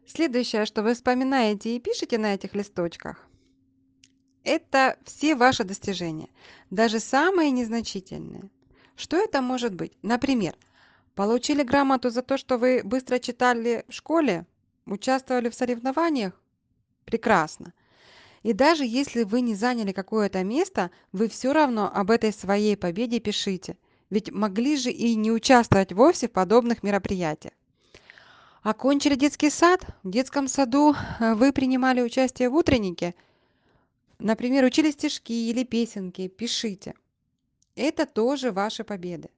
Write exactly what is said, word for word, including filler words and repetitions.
Следующее, что вы вспоминаете и пишете на этих листочках, это все ваши достижения, даже самые незначительные. Что это может быть? Например, получили грамоту за то, что вы быстро читали в школе, участвовали в соревнованиях? Прекрасно. И даже если вы не заняли какое-то место, вы все равно об этой своей победе пишите. Ведь могли же и не участвовать вовсе в подобных мероприятиях. Окончили детский сад? В детском саду э, вы принимали участие в утреннике? Например, учили стишки или песенки? Пишите. Это тоже ваши победы.